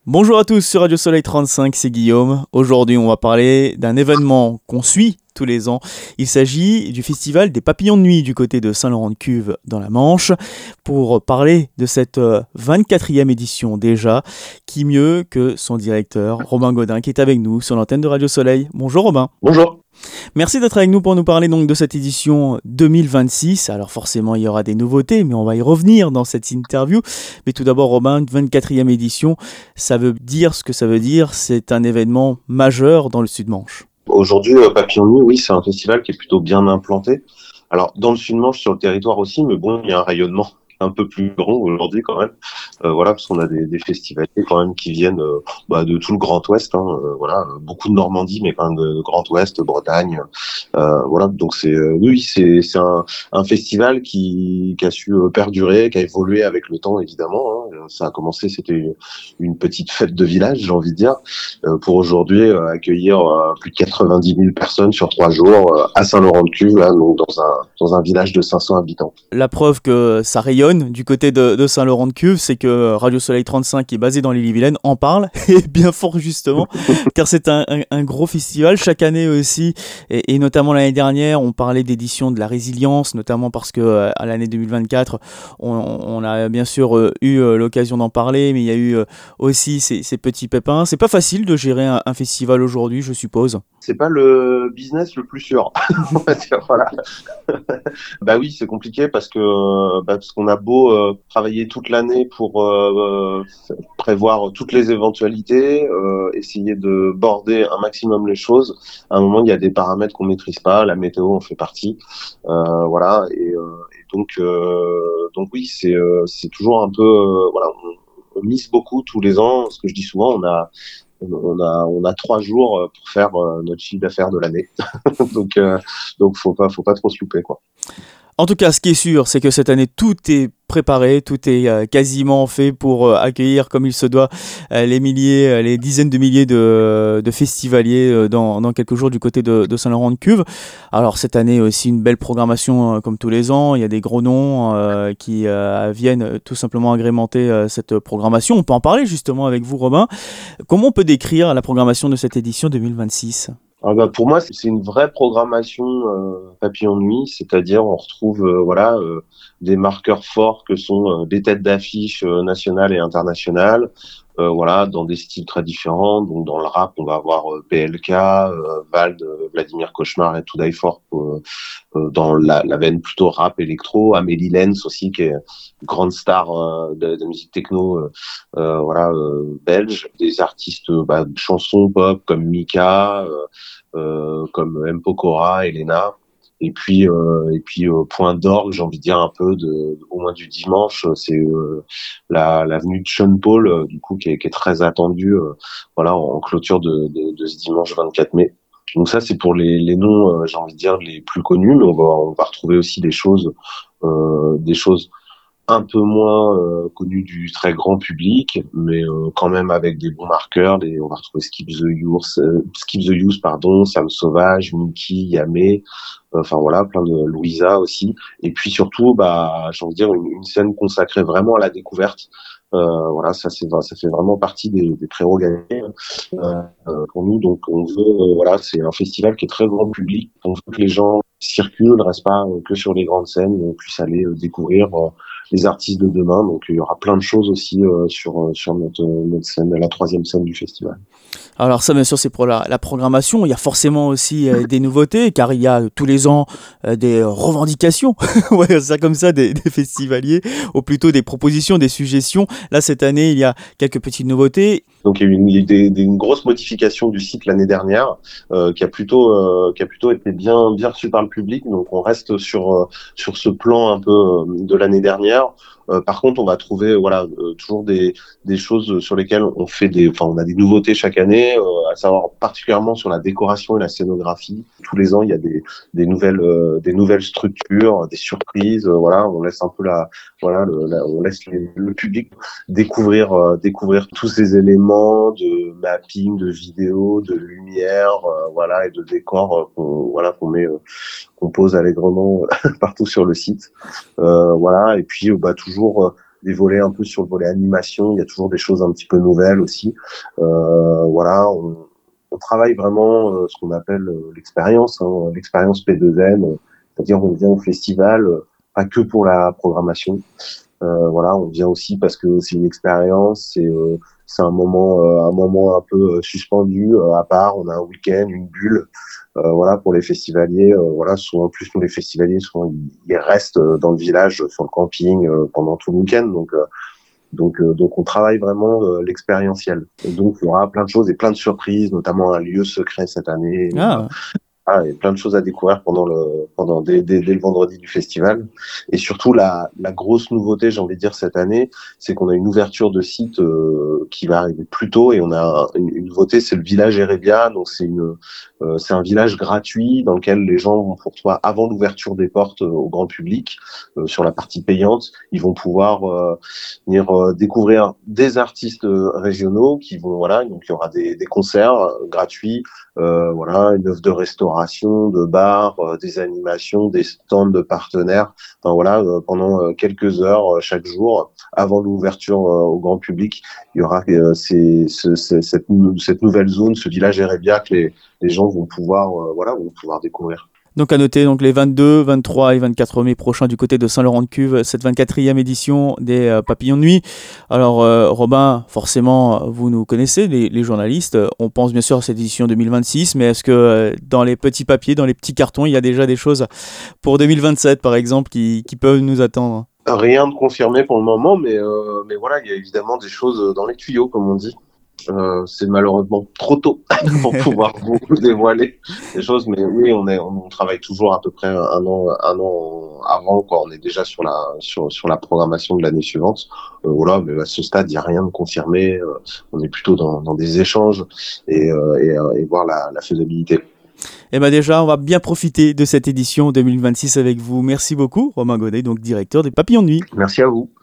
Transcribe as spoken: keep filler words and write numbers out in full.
Bonjour à tous sur Radio Soleil trente-cinq, c'est Guillaume. Aujourd'hui, on va parler d'un événement qu'on suit tous les ans. Il s'agit du festival des papillons de nuit du côté de Saint-Laurent-de-Cuves dans la Manche. Pour parler de cette vingt-quatrième édition déjà, qui mieux que son directeur, Robin Godin, qui est avec nous sur l'antenne de Radio Soleil. Bonjour Robin. Bonjour. Merci d'être avec nous pour nous parler donc de cette édition deux mille vingt-six. Alors forcément, il y aura des nouveautés, mais on va y revenir dans cette interview. Mais tout d'abord, Robin, vingt-quatrième édition, ça veut dire ce que ça veut dire. C'est un événement majeur dans le Sud-Manche. Aujourd'hui, euh, Papillon de Nuit, oui, c'est un festival qui est plutôt bien implanté. Alors, dans le Sud-Manche, sur le territoire aussi, mais bon, il y a un rayonnement un peu plus grand aujourd'hui quand même. Euh, voilà, parce qu'on a des, des festivaliers quand même qui viennent euh, bah, de tout le Grand Ouest. Hein, euh, voilà, beaucoup de Normandie, mais quand même de, de Grand Ouest, Bretagne. Euh, voilà, donc c'est euh, oui, c'est c'est un, un festival qui, qui a su euh, perdurer, qui a évolué avec le temps évidemment. Hein. Ça a commencé, c'était une petite fête de village, j'ai envie de dire, euh, pour aujourd'hui euh, accueillir euh, plus de quatre-vingt-dix mille personnes sur trois jours euh, à Saint-Laurent-de-Cuves, là, donc dans un dans un village de cinq cents habitants. La preuve que ça rayonne du côté de, de Saint-Laurent-de-Cuves, c'est que Radio Soleil trente-cinq, qui est basé dans l'Ille-et-Vilaine, en parle, et bien fort justement, car c'est un, un, un gros festival. Chaque année aussi, et, et notamment l'année dernière, on parlait d'édition de la résilience, notamment parce que à l'année deux mille vingt-quatre, on, on a bien sûr euh, eu euh, l'occasion d'en parler, mais il y a eu euh, aussi ces, ces petits pépins. C'est pas facile de gérer un, un festival aujourd'hui, je suppose. C'est pas le business le plus sûr, on va dire, voilà. Bah oui, c'est compliqué parce que bah, parce qu'on a beau euh, travailler toute l'année pour euh, prévoir toutes les éventualités, euh, essayer de border un maximum les choses. À un moment, il y a des paramètres qu'on maîtrise pas, la météo en fait partie, euh, voilà. Et, euh, et donc euh, donc oui, c'est euh, c'est toujours un peu euh, voilà. On, on mise beaucoup tous les ans. Ce que je dis souvent, on a on a on a trois jours pour faire notre chiffre d'affaires de l'année. donc euh, donc faut pas faut pas trop se louper quoi. En tout cas, ce qui est sûr, c'est que cette année, tout est préparé, tout est euh, quasiment fait pour euh, accueillir comme il se doit euh, les milliers, euh, les dizaines de milliers de, de festivaliers euh, dans, dans quelques jours du côté de, de Saint-Laurent-de-Cuves. Alors cette année aussi une belle programmation euh, comme tous les ans, il y a des gros noms euh, qui euh, viennent tout simplement agrémenter euh, cette programmation. On peut en parler justement avec vous Robin. Comment on peut décrire la programmation de cette édition deux mille vingt-six ? Alors bah, pour moi, c'est une vraie programmation euh, papillon de nuit, c'est-à-dire on retrouve euh, voilà euh, des marqueurs forts que sont euh, des têtes d'affiche euh, nationales et internationales, euh, voilà dans des styles très différents. Donc dans le rap, on va avoir euh, P L K, euh, Vald, euh, Vladimir Cauchemar et To Die For. Euh, euh, dans la, la veine plutôt rap électro, Amélie Lenz aussi qui est une grande star euh, de, de musique techno, euh, euh, voilà euh, belge, des artistes bah, de chansons pop comme Mika. Euh, Euh, comme M. Pokora, Elena, et puis euh, et puis euh, point d'orgue, j'ai envie de dire un peu de, au moins du dimanche, c'est euh, la l'avenue de Sean Paul, euh, du coup qui est, qui est très attendue, euh, voilà en clôture de, de, de ce dimanche vingt-quatre mai. Donc ça c'est pour les les noms, euh, j'ai envie de dire les plus connus, mais on va on va retrouver aussi des choses euh, des choses un peu moins euh, connu du très grand public, mais euh, quand même avec des bons marqueurs. Des, on va retrouver Skip the Use, euh, Skip the Use, pardon, Sam Sauvage, Mickey, Yamé, euh, enfin voilà, plein de Louisa aussi. Et puis surtout, bah, j'ai envie de dire une, une scène consacrée vraiment à la découverte. Euh, voilà, ça c'est ça fait vraiment partie des, des prérogatives euh, euh, pour nous. Donc on veut, euh, voilà, c'est un festival qui est très grand public. On veut que les gens circulent, ne restent pas euh, que sur les grandes scènes, on puisse aller euh, découvrir euh, les artistes de demain. Donc il y aura plein de choses aussi euh, sur sur notre notre scène, la troisième scène du festival. Alors ça, bien sûr, c'est pour la, la programmation. Il y a forcément aussi euh, des nouveautés, car il y a euh, tous les ans euh, des revendications, on va dire ça comme ça, des, des festivaliers, ou plutôt des propositions, des suggestions. Là, cette année, il y a quelques petites nouveautés. Donc il y a eu une, il y a eu des, des, une grosse modification du site l'année dernière, euh, qui a plutôt euh, qui a plutôt été bien bien reçue par le public. Donc on reste sur euh, sur ce plan un peu euh, de l'année dernière. Euh, par contre, on va trouver voilà euh, toujours des des choses sur lesquelles on fait des enfin on a des nouveautés chaque année, euh, à savoir particulièrement sur la décoration et la scénographie. Tous les ans, il y a des des nouvelles euh, des nouvelles structures, des surprises. Euh, voilà, on laisse un peu la voilà le, la, on laisse les, le public découvrir euh, découvrir tous ces éléments de mapping, de vidéos, de lumière, euh, voilà, et de décors euh, qu'on voilà qu'on met, euh, qu'on pose allègrement partout sur le site, euh, voilà. Et puis euh, bah toujours euh, des volets un peu sur le volet animation. Il y a toujours des choses un petit peu nouvelles aussi. Euh, voilà, on, on travaille vraiment euh, ce qu'on appelle euh, l'expérience, hein, l'expérience P deux N, euh, c'est-à-dire on vient au festival euh, pas que pour la programmation. Euh, voilà, on vient aussi parce que c'est une expérience, c'est euh, c'est un moment euh, un moment un peu euh, suspendu euh, à part. On a un week-end, une bulle. Euh, voilà, pour les festivaliers. Euh, voilà, souvent en plus nous les festivaliers, souvent ils, ils restent euh, dans le village, sur le camping euh, pendant tout le week-end. Donc euh, donc euh, donc on travaille vraiment euh, l'expérientiel. Et donc il y aura plein de choses et plein de surprises, notamment un lieu secret cette année. Ah, Ah, il y a plein de choses à découvrir pendant le pendant dès, dès, dès le vendredi du festival. Et surtout la la grosse nouveauté, j'ai envie de dire cette année, c'est qu'on a une ouverture de site euh, qui va arriver plus tôt, et on a une, une nouveauté, c'est le village Erebia. Donc c'est une euh, c'est un village gratuit dans lequel les gens vont, pour toi, avant l'ouverture des portes euh, au grand public, euh, sur la partie payante, ils vont pouvoir euh, venir euh, découvrir des artistes euh, régionaux qui vont, voilà, donc il y aura des des concerts euh, gratuits. Euh, voilà, une offre de restauration, de bar, euh, des animations, des stands de partenaires. Enfin voilà, euh, pendant euh, quelques heures euh, chaque jour, avant l'ouverture euh, au grand public, il y aura euh, ces, ce, ce, cette, cette nouvelle zone, ce village Erebia que les, les gens vont pouvoir, euh, voilà, vont pouvoir découvrir. donc à noter donc les vingt-deux, vingt-trois et vingt-quatre mai prochains du côté de Saint-Laurent-de-Cuve, cette vingt-quatrième édition des euh, Papillons de Nuit. Alors euh, Robin, forcément vous nous connaissez, les, les journalistes, on pense bien sûr à cette édition deux mille vingt-six, mais est-ce que euh, dans les petits papiers, dans les petits cartons, il y a déjà des choses pour deux mille vingt-sept par exemple qui, qui peuvent nous attendre? Rien de confirmé pour le moment, mais euh, mais voilà, il y a évidemment des choses dans les tuyaux, comme on dit. Euh, c'est malheureusement trop tôt pour pouvoir vous dévoiler des choses, mais oui, on est, on travaille toujours à peu près un an, un an avant, quoi. On est déjà sur la, sur, sur la programmation de l'année suivante. Euh, voilà, mais à ce stade, il n'y a rien de confirmé. Euh, on est plutôt dans, dans des échanges et, euh, et, et voir la, la faisabilité. Eh bien déjà, on va bien profiter de cette édition deux mille vingt-six avec vous. Merci beaucoup, Romain Godet, donc directeur des Papillons de Nuit. Merci à vous.